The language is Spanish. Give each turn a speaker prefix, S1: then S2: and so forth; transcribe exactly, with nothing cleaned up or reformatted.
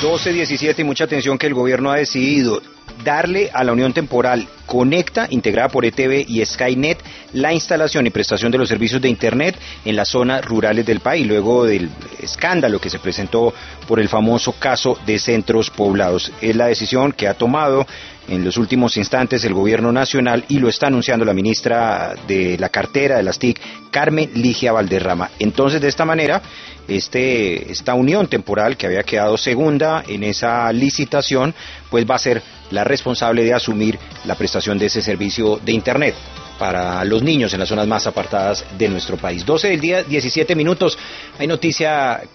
S1: doce diecisiete y mucha atención que el gobierno ha decidido darle a la Unión Temporal Conecta, integrada por E T V y Skynet, la instalación y prestación de los servicios de Internet en las zonas rurales del país, luego del escándalo que se presentó por el famoso caso de centros poblados. Es la decisión que ha tomado en los últimos instantes el gobierno nacional y lo está anunciando la ministra de la cartera de las T I C, Carmen Ligia Valderrama. Entonces, de esta manera, este, esta unión temporal que había quedado segunda en esa licitación, pues va a ser la responsable de asumir la prestación de ese servicio de Internet para los niños en las zonas más apartadas de nuestro país. doce del día, diecisiete minutos. Hay noticia